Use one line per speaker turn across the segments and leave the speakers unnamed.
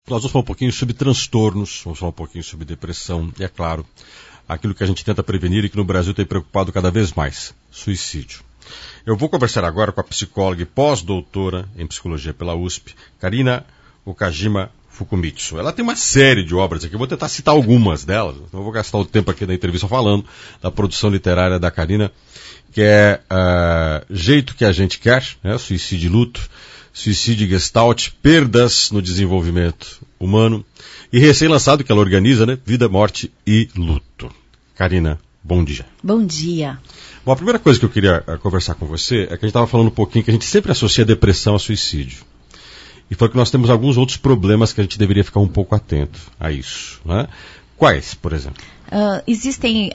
Nós vamos falar um pouquinho sobre transtornos, vamos falar um pouquinho sobre depressão e, é claro, aquilo que a gente tenta prevenir e que no Brasil tem preocupado cada vez mais, suicídio. Eu vou conversar agora com a psicóloga e pós-doutora em psicologia pela USP, Karina Okajima Fukumitsu. Ela tem uma série de obras aqui, eu vou tentar citar algumas delas, não vou gastar o tempo aqui da entrevista falando da produção literária da Karina, que é Jeito que a Gente Quer, né, Suicídio e Luto, Suicídio e Gestalt, Perdas no Desenvolvimento Humano, e recém-lançado que ela organiza, né, Vida, Morte e Luto. Karina, bom dia.
Bom dia.
Bom, a primeira coisa que eu queria conversar com você é que a gente estava falando um pouquinho que a gente sempre associa depressão a suicídio. E foi que nós temos alguns outros problemas que a gente deveria ficar um pouco atento a isso, né? Quais, por exemplo?
Existem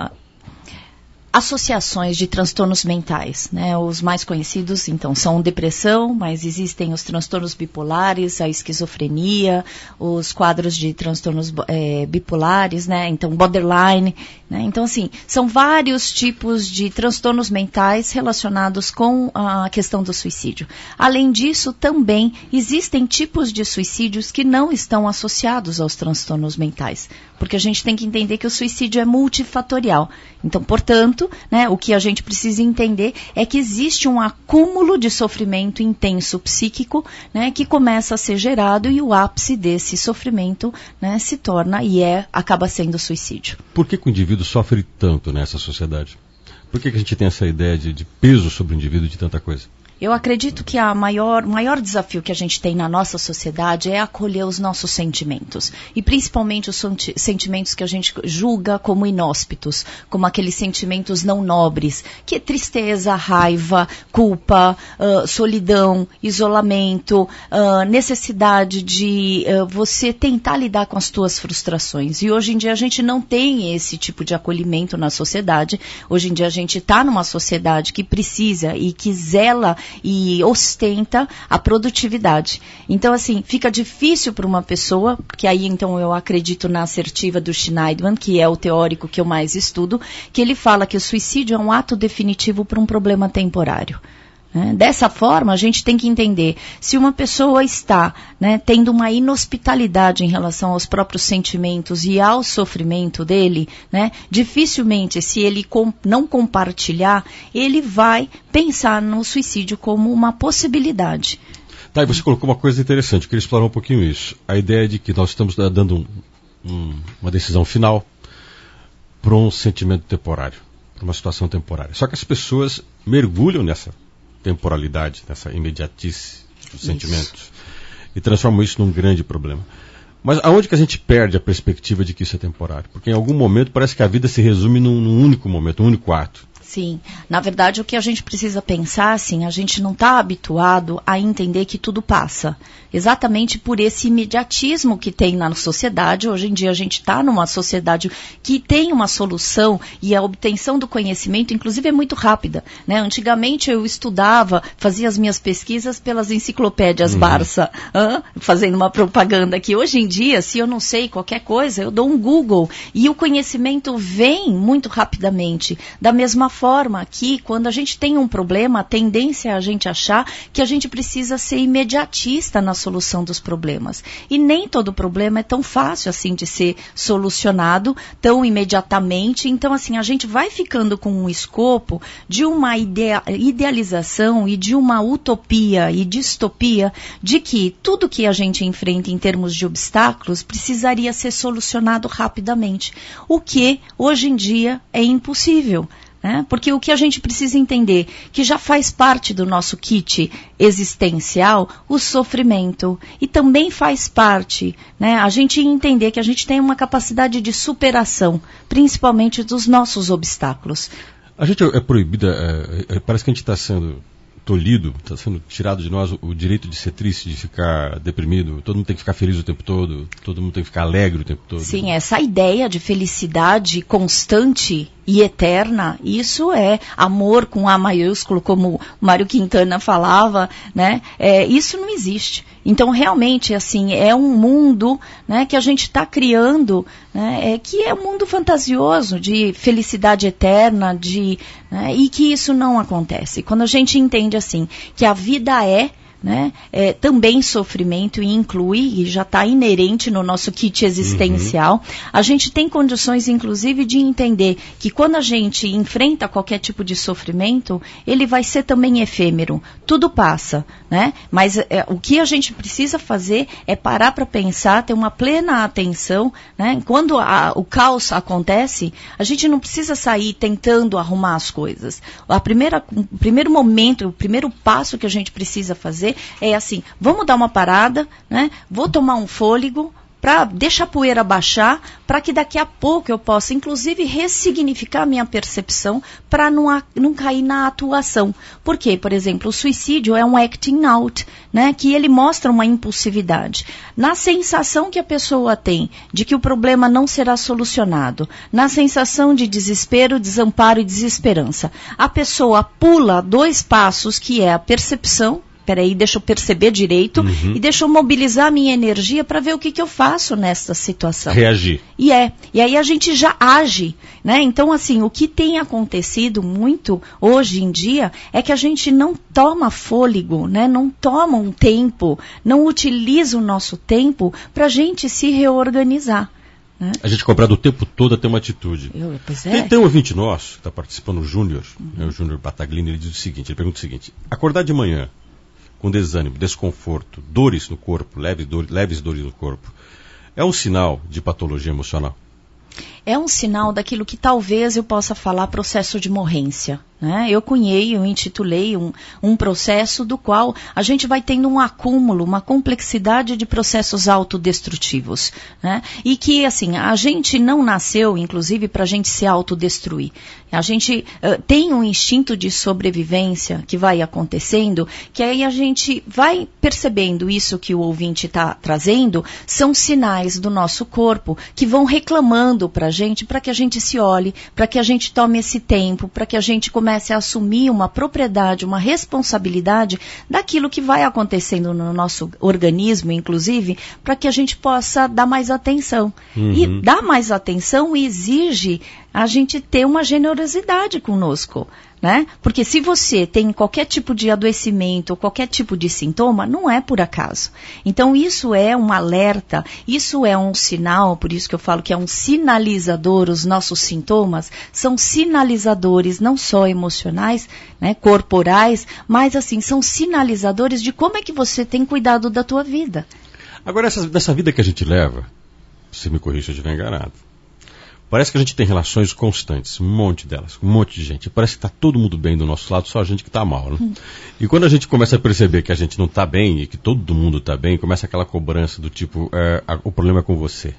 associações de transtornos mentais, né? Os mais conhecidos, então, são depressão, mas existem os transtornos bipolares, a esquizofrenia, os quadros de transtornos bipolares, né? Então, borderline, né? Então, assim, são vários tipos de transtornos mentais relacionados com a questão do suicídio. Além disso, também existem tipos de suicídios que não estão associados aos transtornos mentais, porque a gente tem que entender que o suicídio é multifatorial. Então, portanto, né, o que a gente precisa entender é que existe um acúmulo de sofrimento intenso psíquico, né, que começa a ser gerado e o ápice desse sofrimento, né, se torna e acaba sendo suicídio.
Por que o indivíduo sofre tanto nessa sociedade? Por que a gente tem essa ideia de peso sobre o indivíduo de tanta coisa?
Eu acredito que o maior desafio que a gente tem na nossa sociedade é acolher os nossos sentimentos. E principalmente os sentimentos que a gente julga como inóspitos, como aqueles sentimentos não nobres, que é tristeza, raiva, culpa, solidão, isolamento, necessidade de você tentar lidar com as suas frustrações. E hoje em dia a gente não tem esse tipo de acolhimento na sociedade. Hoje em dia a gente está numa sociedade que precisa e que zela e ostenta a produtividade. Então, assim, fica difícil para uma pessoa, que aí, então, eu acredito na assertiva do Schneidman, que é o teórico que eu mais estudo, que ele fala que o suicídio é um ato definitivo para um problema temporário. Dessa forma, a gente tem que entender, se uma pessoa está, né, tendo uma inhospitalidade em relação aos próprios sentimentos e ao sofrimento dele, né, dificilmente, se ele não compartilhar, ele vai pensar no suicídio como uma possibilidade.
Tá, e você colocou uma coisa interessante, eu queria explorar um pouquinho isso. A ideia de que nós estamos dando uma decisão final para um sentimento temporário, para uma situação temporária. Só que as pessoas mergulham nessa temporalidade, nessa imediatice dos sentimentos, e transformam isso num grande problema. Mas aonde que a gente perde a perspectiva de que isso é temporário? Porque em algum momento parece que a vida se resume num único momento, num único ato.
Sim, na verdade o que a gente precisa pensar, assim, a gente não está habituado a entender que tudo passa. Exatamente por esse imediatismo que tem na sociedade. Hoje em dia a gente está numa sociedade que tem uma solução e a obtenção do conhecimento, inclusive, é muito rápida, né? Antigamente eu estudava, fazia as minhas pesquisas pelas enciclopédias Barça, fazendo uma propaganda aqui. Hoje em dia, se eu não sei qualquer coisa, eu dou um Google e o conhecimento vem muito rapidamente. Da mesma forma que, quando a gente tem um problema, a tendência é a gente achar que a gente precisa ser imediatista na solução dos problemas. E nem todo problema é tão fácil assim de ser solucionado tão imediatamente. Então, assim, a gente vai ficando com um escopo de uma idealização e de uma utopia e distopia de que tudo que a gente enfrenta em termos de obstáculos precisaria ser solucionado rapidamente. O que, hoje em dia, é impossível. Porque o que a gente precisa entender, que já faz parte do nosso kit existencial, o sofrimento. E também faz parte, né, a gente entender que a gente tem uma capacidade de superação, principalmente dos nossos obstáculos.
A gente é proibida, parece que a gente está sendo tolhido, está sendo tirado de nós o direito de ser triste, de ficar deprimido. Todo mundo tem que ficar feliz o tempo todo, todo mundo tem que ficar alegre o tempo todo.
Sim, essa ideia de felicidade constante e eterna, isso é amor com A maiúsculo, como o Mário Quintana falava, né? Isso não existe. Então, realmente, assim, é um mundo, né, que a gente está criando, né, que é um mundo fantasioso de felicidade eterna, né, e que isso não acontece. Quando a gente entende, assim, que a vida né, também sofrimento e inclui, e já está inerente no nosso kit existencial. A gente tem condições, inclusive, de entender que quando a gente enfrenta qualquer tipo de sofrimento, ele vai ser também efêmero. Tudo passa, né? Mas o que a gente precisa fazer é parar para pensar, ter uma plena atenção, né? Quando o caos acontece, a gente não precisa sair tentando arrumar as coisas. O primeiro momento, o primeiro passo que a gente precisa fazer é assim, vamos dar uma parada, né? Vou tomar um fôlego, para deixar a poeira baixar, para que daqui a pouco eu possa, inclusive, ressignificar a minha percepção para não cair na atuação. Por quê? Por exemplo, o suicídio é um acting out, né, que ele mostra uma impulsividade. Na sensação que a pessoa tem de que o problema não será solucionado, na sensação de desespero, desamparo e desesperança, a pessoa pula 2 passos, que é a percepção. Peraí, deixa eu perceber direito e deixa eu mobilizar a minha energia para ver o que eu faço nesta situação.
Reagir.
E aí a gente já age, né? Então, assim, o que tem acontecido muito hoje em dia é que a gente não toma fôlego, né? Não toma um tempo, não utiliza o nosso tempo para a gente se reorganizar. Né?
A gente cobrar do tempo todo a ter uma atitude.
Pois é.
Tem um ouvinte nosso, que está participando, o Júnior, né, o Júnior Bataglini, ele diz o seguinte, ele pergunta o seguinte, acordar de manhã com desânimo, desconforto, dores no corpo, leves dores no corpo, é um sinal de patologia emocional?
É um sinal daquilo que talvez eu possa falar processo de morrência. Né? Eu intitulei um processo do qual a gente vai tendo um acúmulo, uma complexidade de processos autodestrutivos. Né? E que, assim, a gente não nasceu, inclusive, para a gente se autodestruir. A gente tem um instinto de sobrevivência que vai acontecendo, que aí a gente vai percebendo isso que o ouvinte está trazendo, são sinais do nosso corpo que vão reclamando para que a gente se olhe, para que a gente tome esse tempo, para que a gente comece a assumir uma propriedade, uma responsabilidade daquilo que vai acontecendo no nosso organismo, inclusive, para que a gente possa dar mais atenção. E dar mais atenção exige a gente ter uma generosidade conosco, né? Porque se você tem qualquer tipo de adoecimento, qualquer tipo de sintoma, não é por acaso. Então isso é um alerta, isso é um sinal, por isso que eu falo que é um sinalizador, os nossos sintomas são sinalizadores não só emocionais, né, corporais, mas assim, são sinalizadores de como é que você tem cuidado da tua vida.
Agora, dessa vida que a gente leva, você me corrija se eu estiver enganado, parece que a gente tem relações constantes, um monte delas, com um monte de gente. Parece que está todo mundo bem do nosso lado, só a gente que está mal. Né? E quando a gente começa a perceber que a gente não está bem e que todo mundo está bem, começa aquela cobrança do tipo, o problema é com você.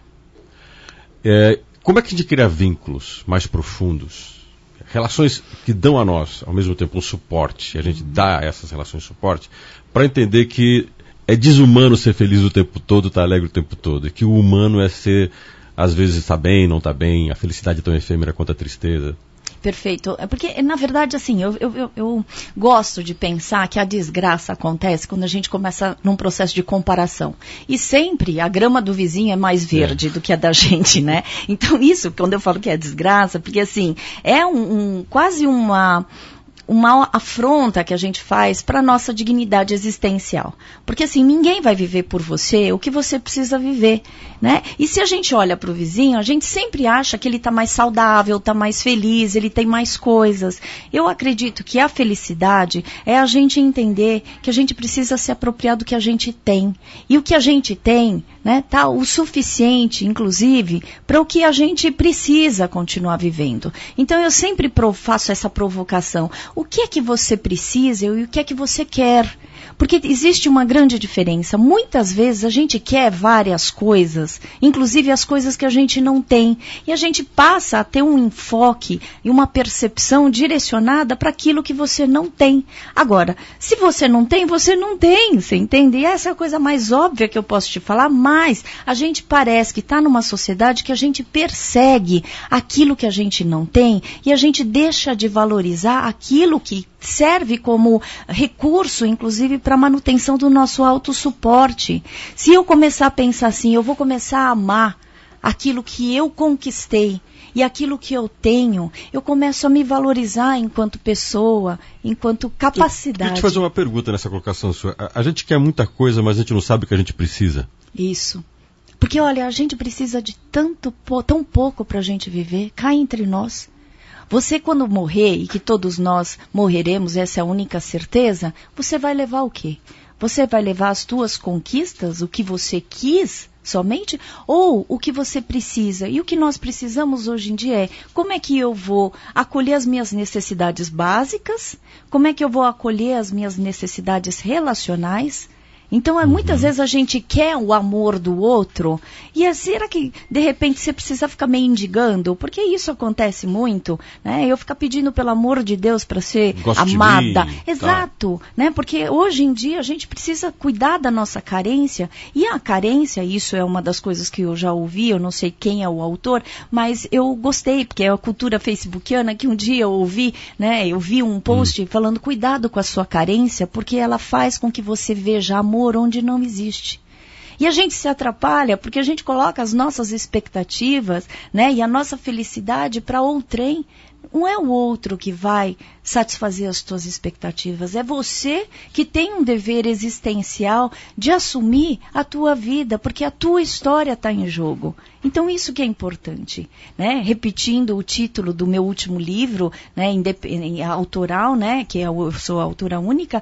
Como é que a gente cria vínculos mais profundos? Relações que dão a nós, ao mesmo tempo, um suporte. A gente dá a essas relações suporte para entender que é desumano ser feliz o tempo todo, estar alegre o tempo todo. E que o humano é ser... Às vezes está bem, não está bem, a felicidade é tão efêmera quanto a tristeza.
Perfeito. É porque, na verdade, assim, eu gosto de pensar que a desgraça acontece quando a gente começa num processo de comparação. E sempre a grama do vizinho é mais verde do que a da gente, né? Então, isso, quando eu falo que é desgraça, porque, assim, é quase uma afronta que a gente faz para a nossa dignidade existencial. Porque assim, ninguém vai viver por você o que você precisa viver, né? E se a gente olha para o vizinho, a gente sempre acha que ele está mais saudável, está mais feliz, ele tem mais coisas. Eu acredito que a felicidade é a gente entender que a gente precisa se apropriar do que a gente tem. E o que a gente tem, né, tá o suficiente, inclusive, para o que a gente precisa continuar vivendo. Então eu sempre faço essa provocação. O que é que você precisa e o que é que você quer? Porque existe uma grande diferença. Muitas vezes a gente quer várias coisas, inclusive as coisas que a gente não tem. E a gente passa a ter um enfoque e uma percepção direcionada para aquilo que você não tem. Agora, se você não tem, você entende? E essa é a coisa mais óbvia que eu posso te falar, mas a gente parece que está numa sociedade que a gente persegue aquilo que a gente não tem e a gente deixa de valorizar aquilo que serve como recurso, inclusive, para a manutenção do nosso autossuporte. Se eu começar a pensar assim, eu vou começar a amar aquilo que eu conquistei e aquilo que eu tenho, eu começo a me valorizar enquanto pessoa, enquanto capacidade.
Eu te fazer uma pergunta nessa colocação sua. A gente quer muita coisa, mas a gente não sabe o que a gente precisa.
Isso. Porque, olha, a gente precisa de tão pouco para a gente viver, cá entre nós. Você, quando morrer, e que todos nós morreremos, essa é a única certeza, você vai levar o quê? Você vai levar as tuas conquistas, o que você quis somente, ou o que você precisa? E o que nós precisamos hoje em dia é, como é que eu vou acolher as minhas necessidades básicas? Como é que eu vou acolher as minhas necessidades relacionais? Então, muitas vezes a gente quer o amor do outro, e será que, de repente, você precisa ficar mendigando? Porque isso acontece muito, né? Eu ficar pedindo, pelo amor de Deus, para ser amada. Exato, né? Porque hoje em dia a gente precisa cuidar da nossa carência, e a carência, isso é uma das coisas que eu já ouvi, eu não sei quem é o autor, mas eu gostei, porque é a cultura facebookiana que um dia eu ouvi, né? Eu vi um post falando, cuidado com a sua carência, porque ela faz com que você veja amor onde não existe. E a gente se atrapalha porque a gente coloca as nossas expectativas, né, e a nossa felicidade para outrem. Não é o outro que vai satisfazer as tuas expectativas, é você que tem um dever existencial de assumir a tua vida, porque a tua história está em jogo. Então isso que é importante, né? Repetindo o título do meu último livro, né, autoral, né, que eu sou autora única,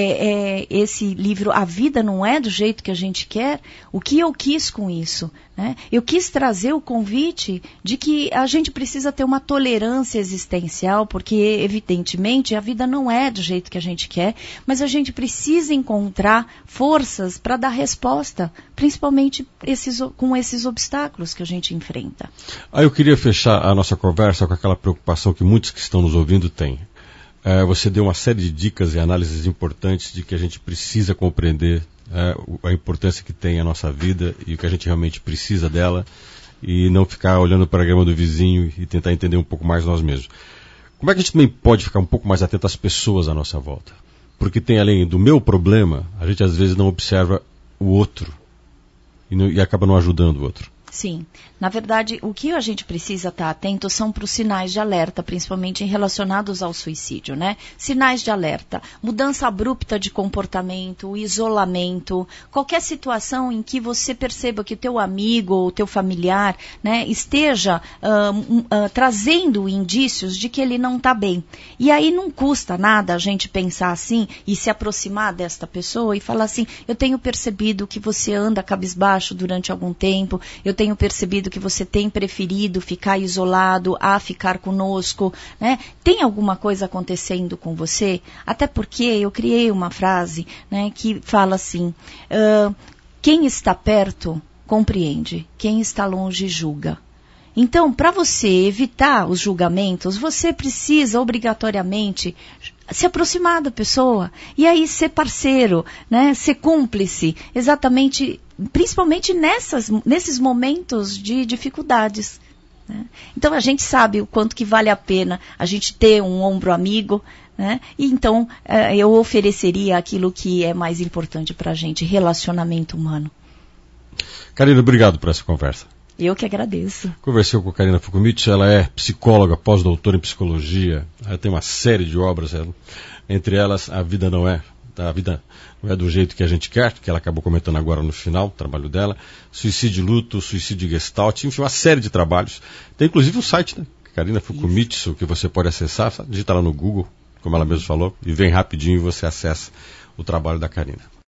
esse livro, A Vida Não É do Jeito que a Gente Quer. O que eu quis com isso? Né? Eu quis trazer o convite de que a gente precisa ter uma tolerância existencial, porque evidentemente a vida não é do jeito que a gente quer, mas a gente precisa encontrar forças para dar resposta, principalmente com esses obstáculos que a gente enfrenta.
Eu queria fechar a nossa conversa com aquela preocupação que muitos que estão nos ouvindo têm. Você deu uma série de dicas e análises importantes de que a gente precisa compreender a importância que tem a nossa vida e o que a gente realmente precisa dela, e não ficar olhando para a grama do vizinho e tentar entender um pouco mais nós mesmos. Como é que a gente também pode ficar um pouco mais atento às pessoas à nossa volta? Porque tem, além do meu problema, a gente às vezes não observa o outro e acaba não ajudando o outro.
Sim. Na verdade, o que a gente precisa estar atento são para os sinais de alerta, principalmente relacionados ao suicídio, né? Sinais de alerta, mudança abrupta de comportamento, isolamento, qualquer situação em que você perceba que o teu amigo ou o teu familiar, né, esteja trazendo indícios de que ele não está bem. E aí não custa nada a gente pensar assim e se aproximar desta pessoa e falar assim, eu tenho percebido que você anda cabisbaixo durante algum tempo, eu tenho percebido que você tem preferido ficar isolado a ficar conosco, né? Tem alguma coisa acontecendo com você? Até porque eu criei uma frase, né, que fala assim, quem está perto compreende, quem está longe julga. Então, para você evitar os julgamentos, você precisa obrigatoriamente se aproximar da pessoa e aí ser parceiro, né? Ser cúmplice, exatamente, principalmente nesses momentos de dificuldades. Né? Então a gente sabe o quanto que vale a pena a gente ter um ombro amigo, né? E então eu ofereceria aquilo que é mais importante para a gente, relacionamento humano.
Karina, obrigado por essa conversa.
Eu que agradeço.
Conversei com a Karina Fukumitsu, ela é psicóloga, pós-doutora em psicologia, ela tem uma série de obras, entre elas A Vida Não É do Jeito que a Gente Quer, que ela acabou comentando agora no final do trabalho dela, Suicídio e Luto, Suicídio e Gestalt, enfim, uma série de trabalhos. Tem inclusive um site, né? Karina Fukumitsu, que você pode acessar, digita lá no Google, como ela mesma falou, e vem rapidinho e você acessa o trabalho da Karina.